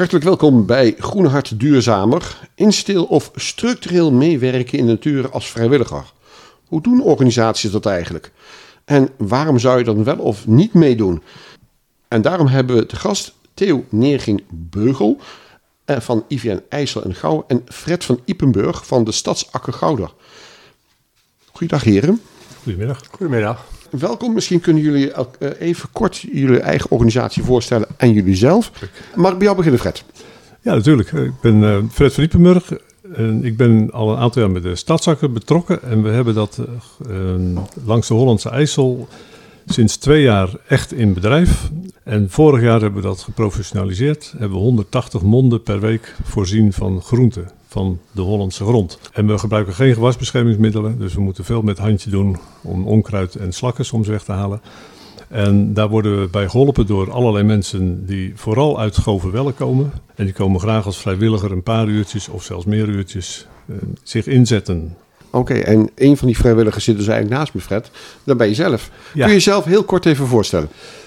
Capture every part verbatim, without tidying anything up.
Hartelijk welkom bij Groene Hart Duurzamer. Insteel of structureel meewerken in de natuur als vrijwilliger. Hoe doen organisaties dat eigenlijk? En waarom zou je dan wel of niet meedoen? En daarom hebben we te gast Theo Neerging-Beugel van I V N IJssel en Gouwen en Fred van Ypenburg van de Stadsakker Gouda. Goeiedag heren. Goedemiddag. Goedemiddag. Welkom. Misschien kunnen jullie even kort jullie eigen organisatie voorstellen en jullie zelf. Mag ik bij jou beginnen, Fred? Ja, natuurlijk. Ik ben uh, Fred van Ypenburg en ik ben al een aantal jaar met de Stadsakker betrokken. En we hebben dat uh, langs de Hollandse IJssel sinds twee jaar echt in bedrijf. En vorig jaar hebben we dat geprofessionaliseerd. Hebben we honderdtachtig monden per week voorzien van groenten van de Hollandse grond. En we gebruiken geen gewasbeschermingsmiddelen, dus we moeten veel met handje doen om onkruid en slakken soms weg te halen. En daar worden we bij geholpen door allerlei mensen die vooral uit Goverwelle komen. En die komen graag als vrijwilliger een paar uurtjes of zelfs meer uurtjes uh, zich inzetten. Oké, okay, en een van die vrijwilligers zit dus eigenlijk naast me, Fred. Dat ben je zelf. Ja. Kun je jezelf heel kort even voorstellen?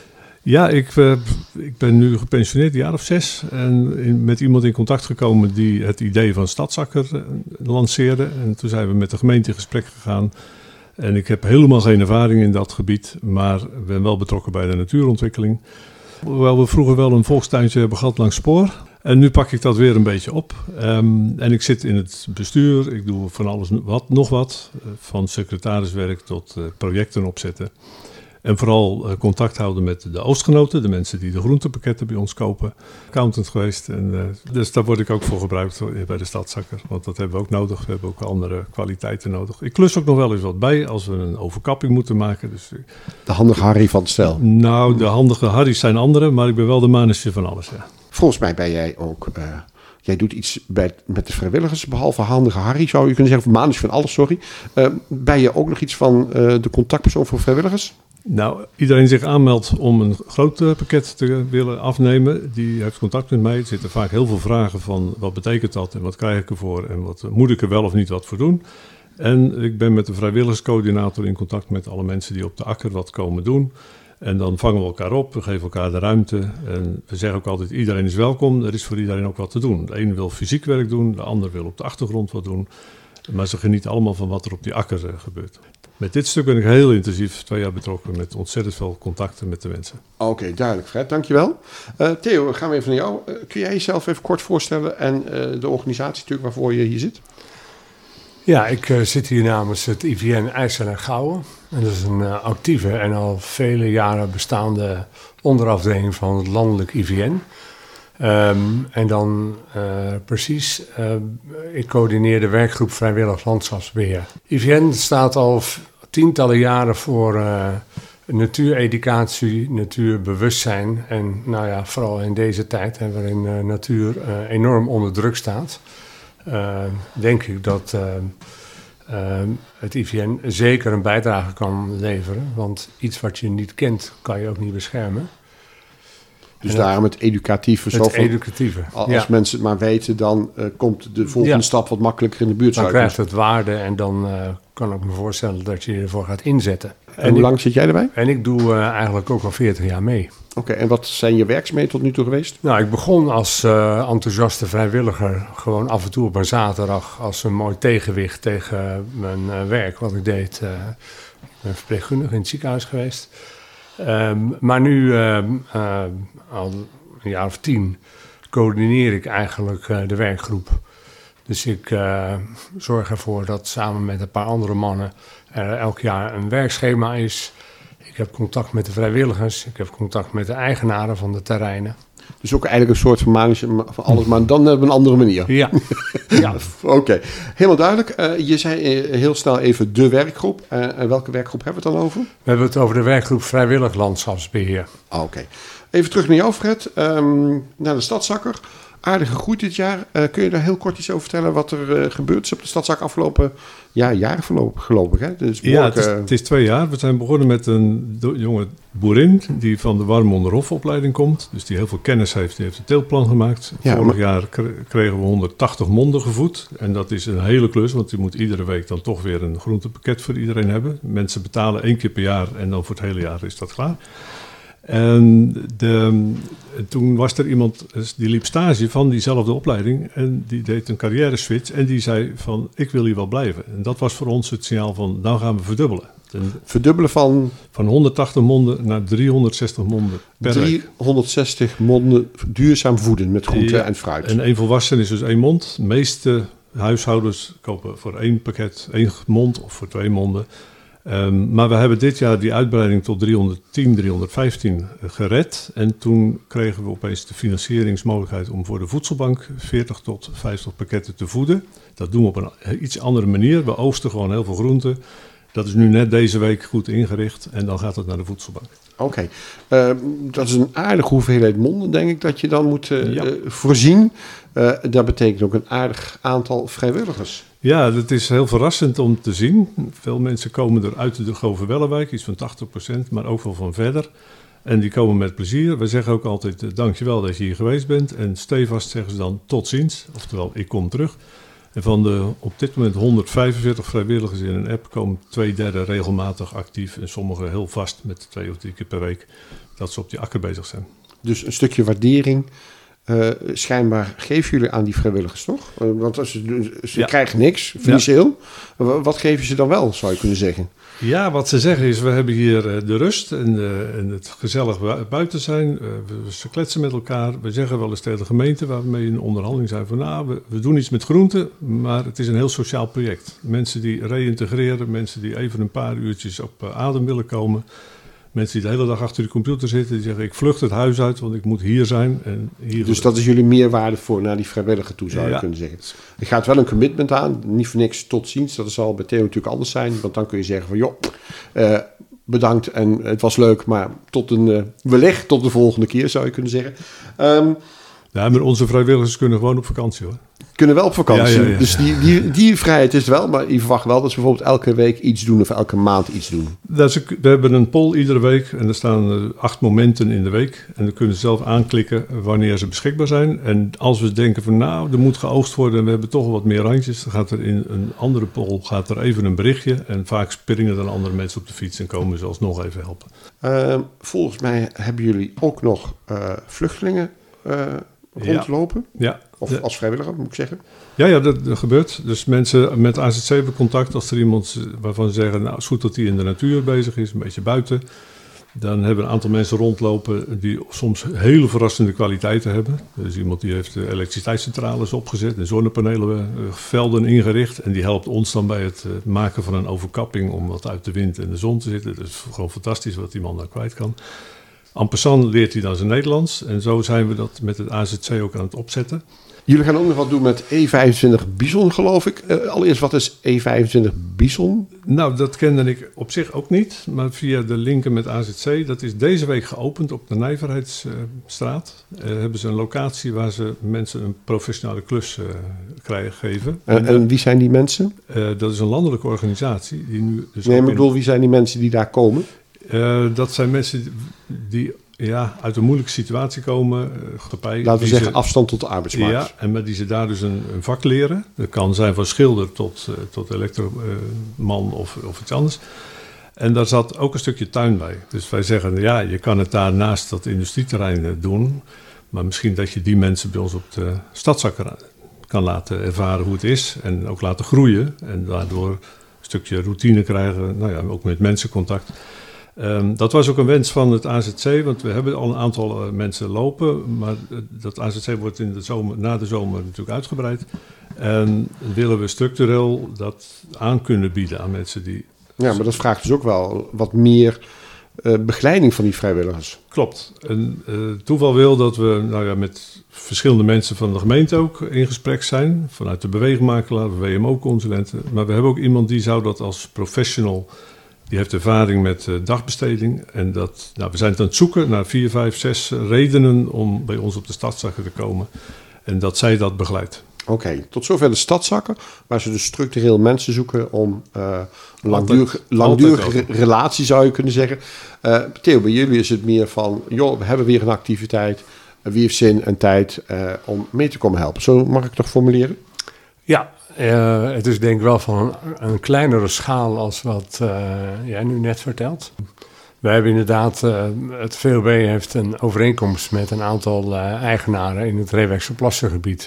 Ja, ik, uh, ik ben nu gepensioneerd, een jaar of zes. En in, met iemand in contact gekomen die het idee van Stadsakker uh, lanceerde. En toen zijn we met de gemeente in gesprek gegaan. En ik heb helemaal geen ervaring in dat gebied, maar ben wel betrokken bij de natuurontwikkeling. Hoewel we vroeger wel een volkstuintje hebben gehad langs spoor. En nu pak ik dat weer een beetje op. Um, en ik zit in het bestuur, ik doe van alles wat, nog wat. Uh, van secretariswerk tot uh, projecten opzetten. En vooral uh, contact houden met de oostgenoten, de mensen die de groentepakketten bij ons kopen. Accountant geweest, en, uh, dus daar word ik ook voor gebruikt bij de Stadsakker. Want dat hebben we ook nodig, we hebben ook andere kwaliteiten nodig. Ik klus ook nog wel eens wat bij als we een overkapping moeten maken. Dus, de handige Harry van het stel. Nou, de handige Harry's zijn andere, maar ik ben wel de manager van alles, ja. Volgens mij ben jij ook... Uh, jij doet iets bij, met de vrijwilligers, behalve handige Harry, zou je kunnen zeggen. Of manager van alles, sorry. Uh, ben je ook nog iets van uh, de contactpersoon voor vrijwilligers? Nou, iedereen zich aanmeldt om een groot uh, pakket te willen afnemen, die heeft contact met mij. Er zitten vaak heel veel vragen van wat betekent dat en wat krijg ik ervoor en wat uh, moet ik er wel of niet wat voor doen. En ik ben met de vrijwilligerscoördinator in contact met alle mensen die op de akker wat komen doen. En dan vangen we elkaar op, we geven elkaar de ruimte. En we zeggen ook altijd, iedereen is welkom. Er is voor iedereen ook wat te doen. De een wil fysiek werk doen, de ander wil op de achtergrond wat doen. Maar ze genieten allemaal van wat er op die akker uh, gebeurt. Met dit stuk ben ik heel intensief twee jaar betrokken met ontzettend veel contacten met de mensen. Oké, okay, duidelijk Fred, dankjewel. Uh, Theo, gaan we even naar jou. Uh, kun jij jezelf even kort voorstellen en uh, de organisatie natuurlijk waarvoor je hier zit? Ja, ik uh, zit hier namens het I V N IJssel en Gouwen. En dat is een uh, actieve en al vele jaren bestaande onderafdeling van het landelijk I V N. Um, en dan uh, precies, uh, ik coördineer de werkgroep Vrijwillig Landschapsbeheer. I V N staat al f- tientallen jaren voor uh, natuureducatie, natuurbewustzijn. En nou ja, vooral in deze tijd, hè, waarin uh, natuur uh, enorm onder druk staat, uh, denk ik dat uh, uh, het I V N zeker een bijdrage kan leveren. Want iets wat je niet kent, kan je ook niet beschermen. Dus en daarom het educatieve. Het van, educatieve. Als ja. mensen het maar weten, dan uh, komt de volgende ja. stap wat makkelijker in de buurt. Dan krijgt het waarde en dan uh, kan ik me voorstellen dat je ervoor gaat inzetten. En, en hoe ik, lang zit jij erbij? En ik doe uh, eigenlijk ook al veertig jaar mee. Oké, okay, en wat zijn je werkzaamheden tot nu toe geweest? Nou, ik begon als uh, enthousiaste vrijwilliger, gewoon af en toe op een zaterdag, als een mooi tegenwicht tegen mijn uh, werk, wat ik deed. Uh, ik ben verpleegkundige in het ziekenhuis geweest. Um, maar nu, uh, uh, al een jaar of tien, coördineer ik eigenlijk uh, de werkgroep. Dus ik uh, zorg ervoor dat samen met een paar andere mannen er elk jaar een werkschema is. Ik heb contact met de vrijwilligers, ik heb contact met de eigenaren van de terreinen. Dus ook eigenlijk een soort van manager van alles, maar dan op een andere manier. Ja. ja. Oké, okay. Helemaal duidelijk. Uh, je zei uh, heel snel even de werkgroep. Uh, en welke werkgroep hebben we het dan over? We hebben het over de werkgroep Vrijwillig Landschapsbeheer. Oké. Okay. Even terug naar jou, Fred. Um, naar de Stadsakker. Aardig gegroeid dit jaar. Uh, kun je daar heel kort iets over vertellen wat er uh, gebeurd is op de Stadsakker afgelopen ja, jaren verlopen, geloof ik? Hè? Dus ja, het is, het is twee jaar. We zijn begonnen met een do- jonge boerin die van de Warmonderhofopleiding komt. Dus die heel veel kennis heeft. Die heeft een teeltplan gemaakt. Ja, Vorig maar... jaar k- kregen we honderdtachtig monden gevoed. En dat is een hele klus, want je moet iedere week dan toch weer een groentepakket voor iedereen hebben. Mensen betalen één keer per jaar en dan voor het hele jaar is dat klaar. En de, toen was er iemand die liep stage van diezelfde opleiding en die deed een carrière switch en die zei van ik wil hier wel blijven. En dat was voor ons het signaal van nou gaan we verdubbelen. En verdubbelen van? Van honderdtachtig monden naar driehonderdzestig monden per driehonderdzestig week. monden duurzaam voeden met groente ja, en fruit. En één volwassen is dus één mond. De meeste huishoudens kopen voor één pakket één mond of voor twee monden. Um, maar we hebben dit jaar die uitbreiding tot driehonderdtien, driehonderdvijftien gered. En toen kregen we opeens de financieringsmogelijkheid om voor de voedselbank veertig tot vijftig pakketten te voeden. Dat doen we op een iets andere manier. We oogsten gewoon heel veel groenten. Dat is nu net deze week goed ingericht en dan gaat het naar de voedselbank. Oké, okay. uh, dat is een aardige hoeveelheid monden, denk ik, dat je dan moet uh, ja. uh, voorzien. Uh, dat betekent ook een aardig aantal vrijwilligers. Ja, dat is heel verrassend om te zien. Veel mensen komen er uit de Goverwellenwijk, iets van tachtig procent, maar ook wel van verder. En die komen met plezier. We zeggen ook altijd, uh, dankjewel dat je hier geweest bent. En stevast zeggen ze dan tot ziens, oftewel ik kom terug. En van de op dit moment honderdvijfenveertig vrijwilligers in een app komen twee derde regelmatig actief. En sommigen heel vast met twee of drie keer per week dat ze op die akker bezig zijn. Dus een stukje waardering uh, schijnbaar geven jullie aan die vrijwilligers, toch? Uh, want als ze, ze ja. krijgen niks financieel. Ja. Wat geven ze dan wel, zou je kunnen zeggen? Ja, wat ze zeggen is, we hebben hier uh, de rust en, uh, en het gezellig buiten zijn. Uh, we, we kletsen met elkaar. We zeggen wel eens tegen de gemeente waar we mee in onderhandeling zijn van nou, we, we doen iets met groenten, maar het is een heel sociaal project. Mensen die reïntegreren, mensen die even een paar uurtjes op uh, adem willen komen. Mensen die de hele dag achter de computer zitten, die zeggen ik vlucht het huis uit, want ik moet hier zijn. En hier dus dat is jullie meerwaarde voor naar die vrijwilliger toe, zou je ja. kunnen zeggen. Er gaat wel een commitment aan, niet voor niks tot ziens. Dat zal bij Theo natuurlijk anders zijn, want dan kun je zeggen van joh, uh, bedankt en het was leuk, maar tot een, uh, wellicht tot de volgende keer, zou je kunnen zeggen. Um, ja, maar onze vrijwilligers kunnen gewoon op vakantie hoor. Kunnen wel op vakantie. Ja, ja, ja, dus ja. die, die, die vrijheid is er wel, maar je verwacht wel dat ze bijvoorbeeld elke week iets doen of elke maand iets doen. Dat is, we hebben een poll iedere week en er staan uh, acht momenten in de week. En dan kunnen ze zelf aanklikken wanneer ze beschikbaar zijn. En als we denken van nou, er moet geoogst worden en we hebben toch wat meer randjes, dan gaat er in een andere poll gaat er even een berichtje. En vaak springen dan andere mensen op de fiets en komen ze alsnog even helpen. Uh, volgens mij hebben jullie ook nog uh, vluchtelingen uh, rondlopen. Ja. ja. Of de, als vrijwilliger, moet ik zeggen. Ja, ja dat, dat gebeurt. Dus mensen met A Z C hebben contact. Als er iemand waarvan ze zeggen, nou, het is goed dat hij in de natuur bezig is, een beetje buiten. Dan hebben we een aantal mensen rondlopen die soms hele verrassende kwaliteiten hebben. Dus iemand die heeft elektriciteitscentrales opgezet en zonnepanelen, velden ingericht. En die helpt ons dan bij het maken van een overkapping om wat uit de wind en de zon te zitten. Dat is gewoon fantastisch wat die man daar kwijt kan. En passant leert hij dan zijn Nederlands. En zo zijn we dat met het A Z C ook aan het opzetten. Jullie gaan ook nog wat doen met E vijfentwintig Bison, geloof ik. Uh, allereerst, wat is E vijfentwintig Bison? Nou, dat kende ik op zich ook niet. Maar via de linken met A Z C, dat is deze week geopend op de Nijverheidsstraat. Uh, hebben ze een locatie waar ze mensen een professionele klus uh, krijgen, geven. Uh, en, en wie zijn die mensen? Uh, dat is een landelijke organisatie. Die nu dus nee, maar ik bedoel, wie zijn die mensen die daar komen? Uh, dat zijn mensen die... die Ja, uit een moeilijke situatie komen. Uh, Laten we zeggen ze, afstand tot de arbeidsmarkt. Ja, en met die ze daar dus een, een vak leren. Dat kan zijn van schilder tot, uh, tot elektroman uh, of, of iets anders. En daar zat ook een stukje tuin bij. Dus wij zeggen, ja, je kan het daar naast dat industrieterrein uh, doen. Maar misschien dat je die mensen bij ons op de stadsakker kan laten ervaren hoe het is. En ook laten groeien. En daardoor een stukje routine krijgen. Nou ja, ook met mensencontact. Um, dat was ook een wens van het A Z C, want we hebben al een aantal uh, mensen lopen, maar uh, dat A Z C wordt in de zomer, na de zomer natuurlijk uitgebreid. En willen we structureel dat aan kunnen bieden aan mensen die... Ja, maar dat vraagt dus ook wel wat meer uh, begeleiding van die vrijwilligers. Klopt. En uh, toeval wil dat we nou ja, met verschillende mensen van de gemeente ook in gesprek zijn, vanuit de beweegmakelaar, W M O-consulenten. Maar we hebben ook iemand die zou dat als professional... Die heeft ervaring met uh, dagbesteding. En dat, nou, we zijn aan het zoeken naar vier, vijf, zes redenen om bij ons op de stadzakker te komen. En dat zij dat begeleidt. Oké, okay, tot zover de stadzakker. Waar ze dus structureel mensen zoeken om uh, een langdurige, langdurige relatie, zou je kunnen zeggen. Uh, Theo, bij jullie is het meer van, joh, we hebben weer een activiteit. Uh, wie heeft zin en tijd uh, om mee te komen helpen? Zo mag ik het toch formuleren? Ja. Uh, het is denk ik wel van een, een kleinere schaal als wat uh, jij nu net vertelt. We hebben inderdaad, uh, het V O B heeft een overeenkomst met een aantal uh, eigenaren in het Reewijkse Plassengebied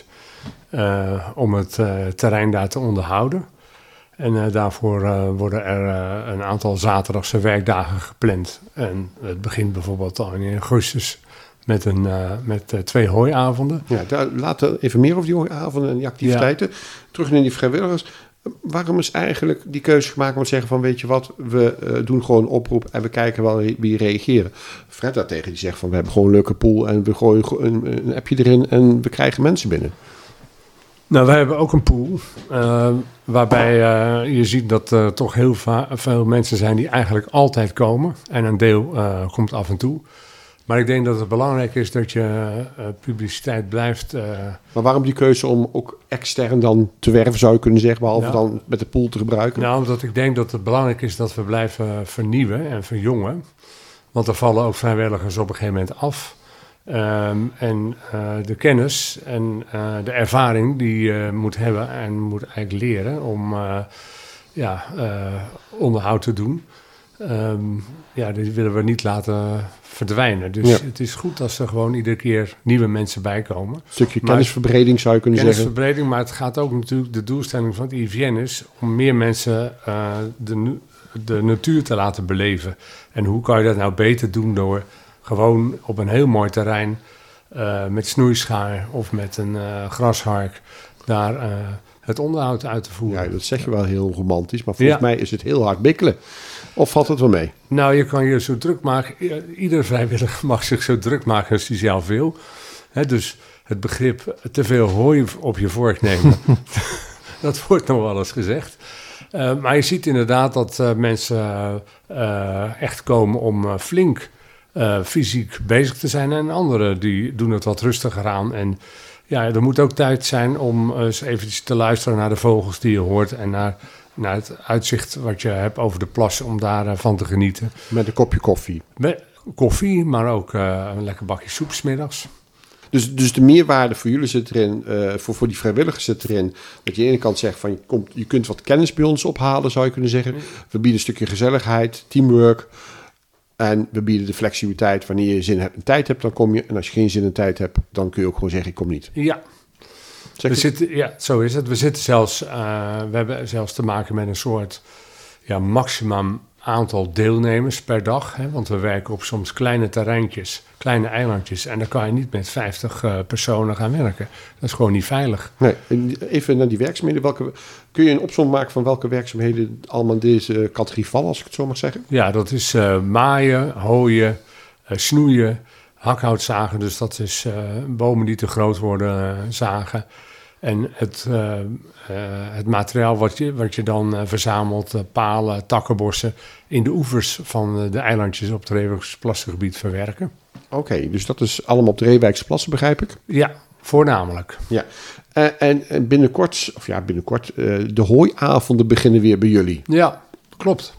uh, om het uh, terrein daar te onderhouden. En uh, daarvoor uh, worden er uh, een aantal zaterdagse werkdagen gepland. En het begint bijvoorbeeld al in augustus met, een, uh, met uh, twee hooiavonden. Ja, daar, laten we even meer over die hooiavonden en die activiteiten. Ja. Terug naar die vrijwilligers. Waarom is eigenlijk die keuze gemaakt om te zeggen van weet je wat, we uh, doen gewoon een oproep en we kijken wel wie reageren. Fred daartegen die zegt van we hebben gewoon een leuke pool en we gooien een, een appje erin en we krijgen mensen binnen. Nou, wij hebben ook een pool uh, waarbij uh, je ziet dat er uh, toch heel va- veel mensen zijn die eigenlijk altijd komen. En een deel uh, komt af en toe. Maar ik denk dat het belangrijk is dat je uh, publiciteit blijft. Uh, maar waarom die keuze om ook extern dan te werven zou je kunnen zeggen, behalve nou, dan met de pool te gebruiken? Nou, omdat ik denk dat het belangrijk is dat we blijven vernieuwen en verjongen. Want er vallen ook vrijwilligers op een gegeven moment af. Um, en uh, de kennis en uh, de ervaring die je moet hebben en moet eigenlijk leren om uh, ja, uh, onderhoud te doen. Um, ja, die willen we niet laten verdwijnen. Dus ja. Het is goed als er gewoon iedere keer nieuwe mensen bijkomen. Een stukje maar, kennisverbreding zou je kunnen kennisverbreding, zeggen. Maar het gaat ook natuurlijk, de doelstelling van het I V N is om meer mensen uh, de, de natuur te laten beleven. En hoe kan je dat nou beter doen door gewoon op een heel mooi terrein uh, met snoeischaar of met een uh, grashark daar uh, het onderhoud uit te voeren. Ja, dat zeg je wel heel romantisch, maar volgens ja. mij is het heel hard bikkelen. Of valt het wel mee? Nou, je kan je zo druk maken. Ieder vrijwilliger mag zich zo druk maken als hij zelf wil. He, dus het begrip te veel hooi op je vork nemen, dat wordt nog wel eens gezegd. Uh, maar je ziet inderdaad dat uh, mensen uh, echt komen om uh, flink uh, fysiek bezig te zijn. En anderen die doen het wat rustiger aan. En ja, er moet ook tijd zijn om uh, eens eventjes te luisteren naar de vogels die je hoort en naar... naar het uitzicht wat je hebt over de plassen om daarvan uh, te genieten. Met een kopje koffie. Met koffie, maar ook uh, een lekker bakje soep 's middags. Dus, dus de meerwaarde voor jullie zit erin, uh, voor, voor die vrijwilligers zit erin, dat je aan de ene kant zegt van je, komt, je kunt wat kennis bij ons ophalen, zou je kunnen zeggen. We bieden een stukje gezelligheid, teamwork en we bieden de flexibiliteit. Wanneer je zin hebt en tijd hebt, dan kom je. En als je geen zin en tijd hebt, dan kun je ook gewoon zeggen ik kom niet. Ja. We zitten, ja, zo is het. We zitten zelfs, uh, we hebben zelfs te maken met een soort ja, maximum aantal deelnemers per dag. Hè, want we werken op soms kleine terreintjes, kleine eilandjes. En dan kan je niet met vijftig uh, personen gaan werken. Dat is gewoon niet veilig. Nee, even naar die werkzaamheden. Welke, kun je een opsom maken van welke werkzaamheden allemaal in deze categorie vallen, als ik het zo mag zeggen? Ja, dat is uh, maaien, hooien, uh, snoeien, hakhoutzagen. Dus dat is uh, bomen die te groot worden uh, zagen. En het, uh, uh, het materiaal wat je, wat je dan uh, verzamelt, uh, palen, takkenbossen, in de oevers van uh, de eilandjes op het Reewijkse Plassengebied verwerken. Oké, okay, dus dat is allemaal op de Reewijkse Plassen, begrijp ik? Ja, voornamelijk. Ja, uh, en, en binnenkort, of ja, binnenkort, uh, de hooiavonden beginnen weer bij jullie. Ja, klopt.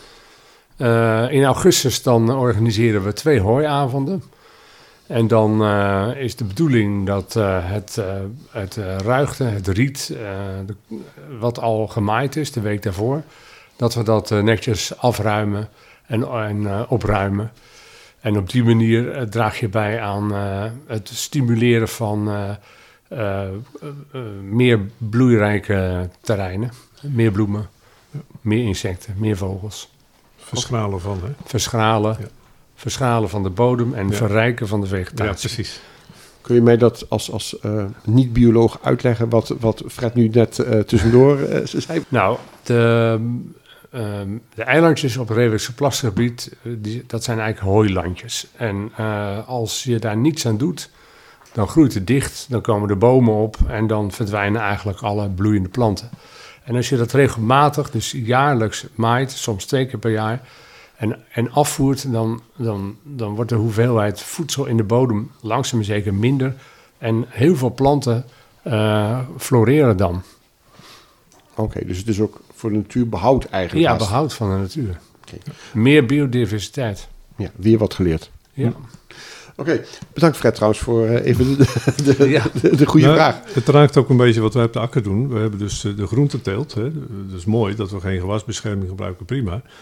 Uh, in augustus dan organiseren we twee hooiavonden. En dan uh, is de bedoeling dat uh, het, uh, het uh, ruigte, het riet, uh, de, wat al gemaaid is de week daarvoor, dat we dat uh, netjes afruimen en, en uh, opruimen. En op die manier uh, draag je bij aan uh, het stimuleren van uh, uh, uh, meer bloeirijke terreinen, meer bloemen, meer insecten, meer vogels. Verschralen van, hè? Verschralen. Ja. Verschalen van de bodem en ja. verrijken van de vegetatie. Ja, precies. Kun je mij dat als, als uh, niet-bioloog uitleggen wat, wat Fred nu net uh, tussendoor uh, zei? Nou, de, uh, de eilandjes op het Reewijkse Plassengebied, die, dat zijn eigenlijk hooilandjes. En uh, als je daar niets aan doet, dan groeit het dicht, dan komen de bomen op en dan verdwijnen eigenlijk alle bloeiende planten. En als je dat regelmatig, dus jaarlijks maait, soms twee keer per jaar, En, en afvoert, dan, dan, dan wordt de hoeveelheid voedsel in de bodem langzaam maar zeker minder. En heel veel planten uh, floreren dan. Oké, okay, dus het is ook voor de natuur behoud eigenlijk? Ja, haast. behoud van de natuur. Okay. Meer biodiversiteit. Ja, weer wat geleerd. Ja. Oké, okay, bedankt Fred trouwens voor uh, even de, de, ja. de, de goede nou, vraag. Het raakt ook een beetje wat we op de akker doen. We hebben dus de groenteteelt. Hè. Dat is mooi dat we geen gewasbescherming gebruiken, prima.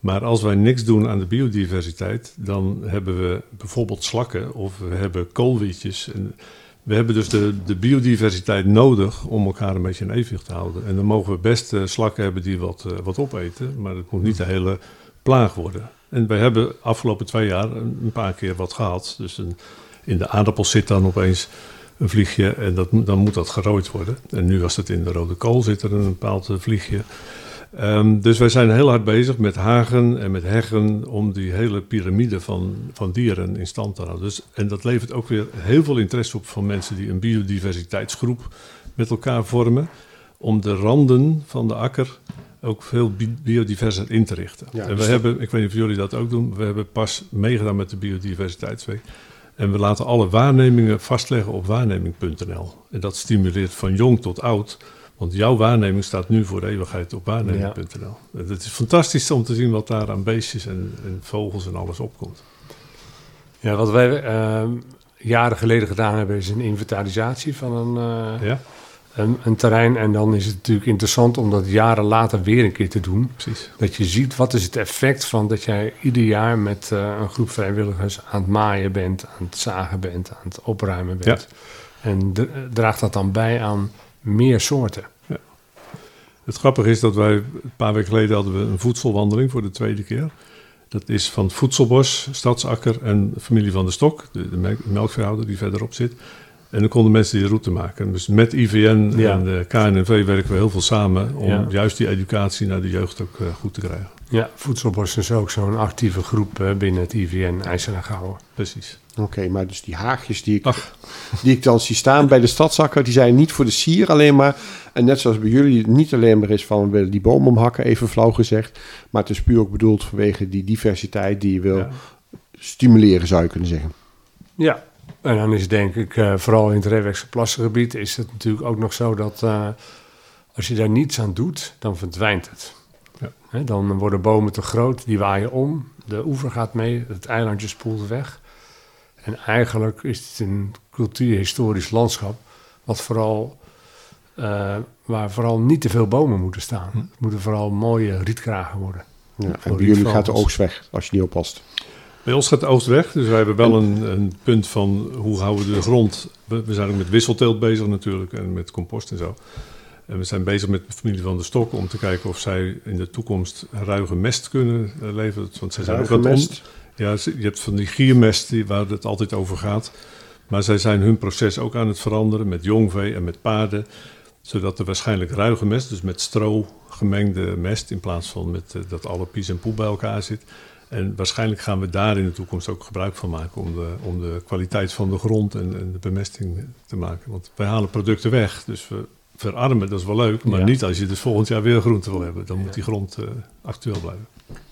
Maar als wij niks doen aan de biodiversiteit, dan hebben we bijvoorbeeld slakken of we hebben koolwietjes. En we hebben dus de, de biodiversiteit nodig om elkaar een beetje in evenwicht te houden. En dan mogen we best uh, slakken hebben die wat, uh, wat opeten, maar het moet niet de hele plaag worden. En wij hebben de afgelopen twee jaar een, een paar keer wat gehad. Dus een, in de aardappels zit dan opeens een vliegje en dat, dan moet dat gerooid worden. En nu als het in de rode kool zit er een bepaald uh, vliegje. Um, dus wij zijn heel hard bezig met hagen en met heggen om die hele piramide van, van dieren in stand te houden. Dus, en dat levert ook weer heel veel interesse op van mensen die een biodiversiteitsgroep met elkaar vormen. Om de randen van de akker ook veel bi- biodiverser in te richten. Ja, en we hebben, ik weet niet of jullie dat ook doen, we hebben pas meegedaan met de Biodiversiteitsweek. En we laten alle waarnemingen vastleggen op waarneming punt n l. En dat stimuleert van jong tot oud. Want jouw waarneming staat nu voor de eeuwigheid op waarneming punt n l. Ja. Het is fantastisch om te zien wat daar aan beestjes en, en vogels en alles opkomt. Ja, wat wij uh, jaren geleden gedaan hebben is een inventarisatie van een, uh, ja. een, een terrein. En dan is het natuurlijk interessant om dat jaren later weer een keer te doen. Precies. Dat je ziet wat is het effect van dat jij ieder jaar met uh, een groep vrijwilligers aan het maaien bent, aan het zagen bent, aan het opruimen bent. Ja. En d- draagt dat dan bij aan meer soorten. Ja. Het grappige is dat wij een paar weken geleden hadden we een voedselwandeling voor de tweede keer. Dat is van het Voedselbos, Stadsakker en familie van der Stok, de, de melkveehouder die verderop zit. En dan konden mensen die route maken. Dus met I V N ja. en de K N N V werken we heel veel samen om ja. juist die educatie naar de jeugd ook uh, goed te krijgen. Ja, Voedselbos is ook zo'n actieve groep uh, binnen het I V N IJsselstein en Gouwen. Precies. Oké, okay, maar dus die haagjes die ik, die ik dan zie staan bij de Stadsakker, die zijn niet voor de sier alleen maar. En net zoals bij jullie niet alleen maar is van we willen die boom omhakken, even flauw gezegd. Maar het is puur ook bedoeld vanwege die diversiteit die je wil ja. stimuleren, zou je kunnen zeggen. Ja, en dan is denk ik uh, vooral in het Reewekse plassengebied is het natuurlijk ook nog zo dat uh, als je daar niets aan doet, dan verdwijnt het. Ja. He, dan worden bomen te groot, die waaien om, de oever gaat mee, het eilandje spoelt weg. En eigenlijk is het een cultuurhistorisch landschap wat vooral, uh, waar vooral niet te veel bomen moeten staan. Hm. Het moeten vooral mooie rietkragen worden. Ja, en bij jullie gaat de oogst weg als je niet oppast. Bij ons gaat de oogst weg, dus wij hebben wel een, een punt van hoe houden we de grond. We, we zijn ook met wisselteelt bezig natuurlijk en met compost en zo. En we zijn bezig met de familie van der Stok om te kijken of zij in de toekomst ruige mest kunnen uh, leveren. Want zij zijn ruige ook mest? On- ja, je hebt van die giermest die, waar het altijd over gaat. Maar zij zijn hun proces ook aan het veranderen met jongvee en met paarden. Zodat er waarschijnlijk ruige mest, dus met stro gemengde mest in plaats van met uh, dat alle pies en poe bij elkaar zit. En waarschijnlijk gaan we daar in de toekomst ook gebruik van maken om de, om de kwaliteit van de grond en, en de bemesting te maken. Want wij halen producten weg, dus we verarmen, dat is wel leuk. Maar ja. niet als je dus volgend jaar weer groente wil hebben. Dan moet die grond uh, actueel blijven.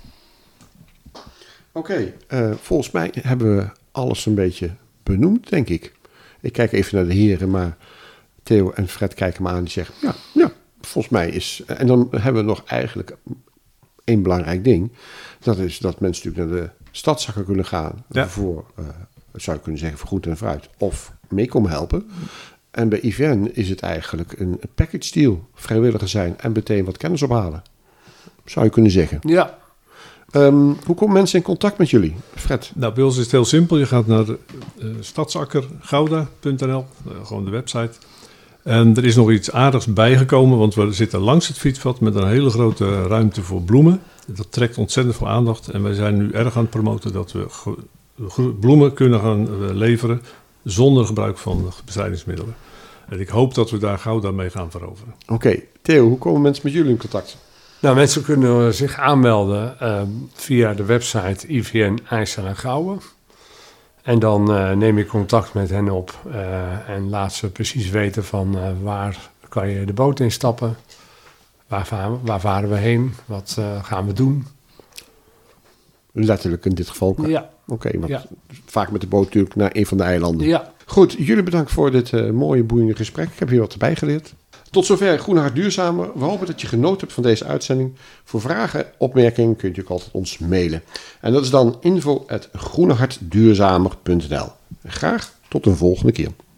Oké, okay, uh, volgens mij hebben we alles een beetje benoemd, denk ik. Ik kijk even naar de heren, maar Theo en Fred kijken me aan. Die zeggen, ja, ja, volgens mij is... En dan hebben we nog eigenlijk één belangrijk ding. Dat is dat mensen natuurlijk naar de Stadsakker kunnen gaan. Ja. Voor, uh, zou je kunnen zeggen, voor groente en fruit. Of mee komen helpen. En bij I V N is het eigenlijk een package deal. Vrijwilliger zijn en meteen wat kennis ophalen. Zou je kunnen zeggen. Ja. Um, hoe komen mensen in contact met jullie, Fred? Nou, bij ons is het heel simpel. Je gaat naar uh, stadsakker gouda punt n l, uh, gewoon de website. En er is nog iets aardigs bijgekomen, want we zitten langs het fietspad met een hele grote ruimte voor bloemen. Dat trekt ontzettend veel aandacht. En wij zijn nu erg aan het promoten dat we ge- bloemen kunnen gaan uh, leveren zonder gebruik van bestrijdingsmiddelen. En ik hoop dat we daar Gouda mee gaan veroveren. Oké, okay. Theo, hoe komen mensen met jullie in contact? Nou, mensen kunnen zich aanmelden uh, via de website I V N IJsselstein en Gouwen. En dan uh, neem je contact met hen op uh, en laat ze precies weten van uh, waar kan je de boot instappen, waar varen, waar varen we heen, wat uh, gaan we doen. Letterlijk in dit geval. Ja. Oké, okay, maar ja. vaak met de boot natuurlijk naar een van de eilanden. Ja. Goed, jullie bedankt voor dit uh, mooie, boeiende gesprek. Ik heb hier wat erbij geleerd. Tot zover Groene Hart Duurzamer. We hopen dat je genoten hebt van deze uitzending. Voor vragen, opmerkingen kun je natuurlijk altijd ons mailen. En dat is dan info at groenehartduurzamer punt n l. Graag tot een volgende keer.